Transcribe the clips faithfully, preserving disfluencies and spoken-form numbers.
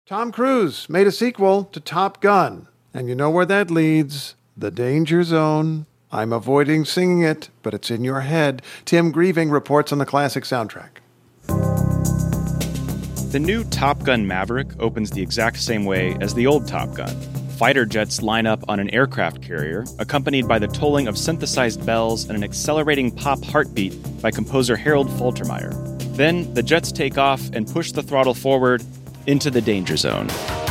Tom Cruise made a sequel to Top Gun. And you know where that leads? The Danger Zone. I'm avoiding singing it, but it's in your head. Tim Grieving reports on the classic soundtrack. The new Top Gun Maverick opens the exact same way as the old Top Gun. Fighter jets line up on an aircraft carrier, accompanied by the tolling of synthesized bells and an accelerating pop heartbeat by composer Harold Faltermeyer. Then, the jets take off and push the throttle forward into the danger zone.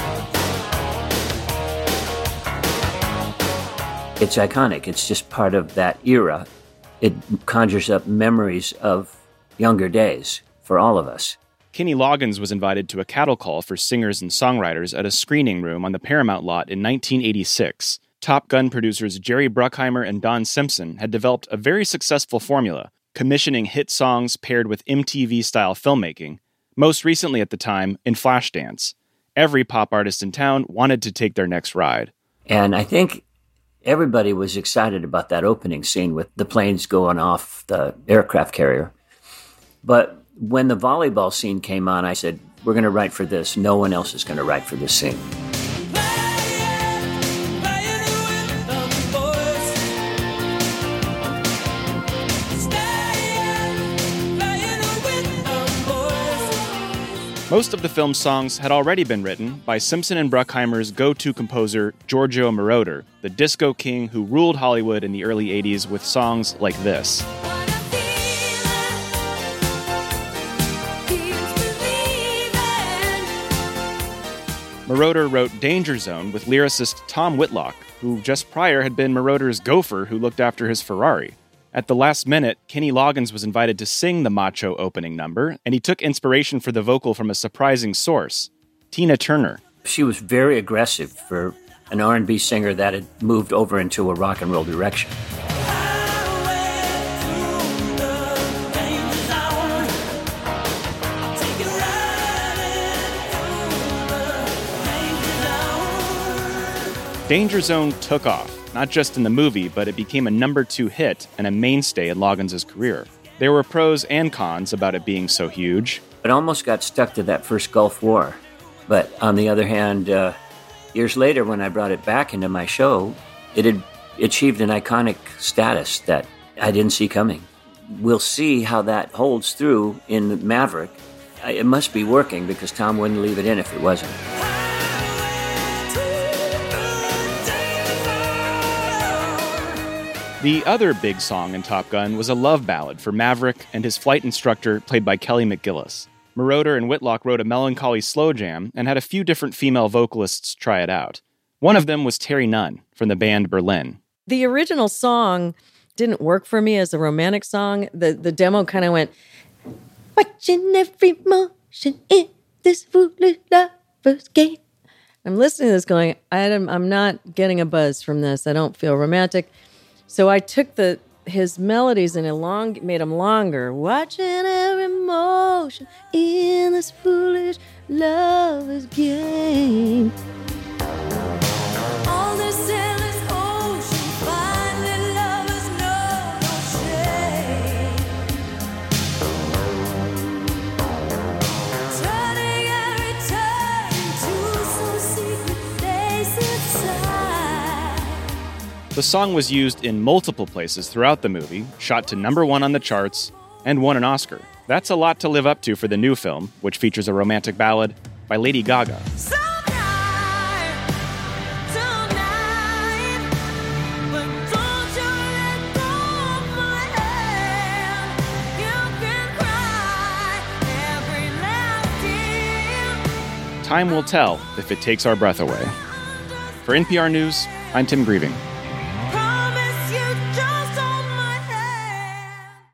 It's iconic. It's just part of that era. It conjures up memories of younger days for all of us. Kenny Loggins was invited to a cattle call for singers and songwriters at a screening room on the Paramount lot in nineteen eighty-six. Top Gun producers Jerry Bruckheimer and Don Simpson had developed a very successful formula, commissioning hit songs paired with M T V-style filmmaking, most recently at the time in Flashdance. Every pop artist in town wanted to take their next ride. And I think everybody was excited about that opening scene with the planes going off the aircraft carrier. But when the volleyball scene came on, I said, we're going to write for this. No one else is going to write for this scene. Most of the film's songs had already been written by Simpson and Bruckheimer's go-to composer, Giorgio Moroder, the disco king who ruled Hollywood in the early eighties with songs like this. Moroder wrote Danger Zone with lyricist Tom Whitlock, who just prior had been Moroder's gopher who looked after his Ferrari. At the last minute, Kenny Loggins was invited to sing the macho opening number, and he took inspiration for the vocal from a surprising source, Tina Turner. She was very aggressive for an R and B singer that had moved over into a rock and roll direction. Danger Zone took off, not just in the movie, but it became a number two hit and a mainstay in Loggins' career. There were pros and cons about it being so huge. It almost got stuck to that first Gulf War. But on the other hand, uh, years later when I brought it back into my show, it had achieved an iconic status that I didn't see coming. We'll see how that holds through in Maverick. It must be working because Tom wouldn't leave it in if it wasn't. The other big song in Top Gun was a love ballad for Maverick and his flight instructor, played by Kelly McGillis. Moroder and Whitlock wrote a melancholy slow jam and had a few different female vocalists try it out. One of them was Terry Nunn from the band Berlin. The original song didn't work for me as a romantic song. The the demo kind of went, watching every motion in this foolish lover's game. I'm listening to this going, I'm, I'm not getting a buzz from this. I don't feel romantic. So I took the his melodies and elong- made them longer. Watching every motion in this foolish lover's game. All this endless ocean, finally lovers know no shame. Turning every turn into some secret place inside. The song was used in multiple places throughout the movie, shot to number one on the charts, and won an Oscar. That's a lot to live up to for the new film, which features a romantic ballad by Lady Gaga. So tonight, tonight, but don't you let go of my hand. You can cry every last tear. Time will tell if it takes our breath away. For N P R News, I'm Tim Grieving.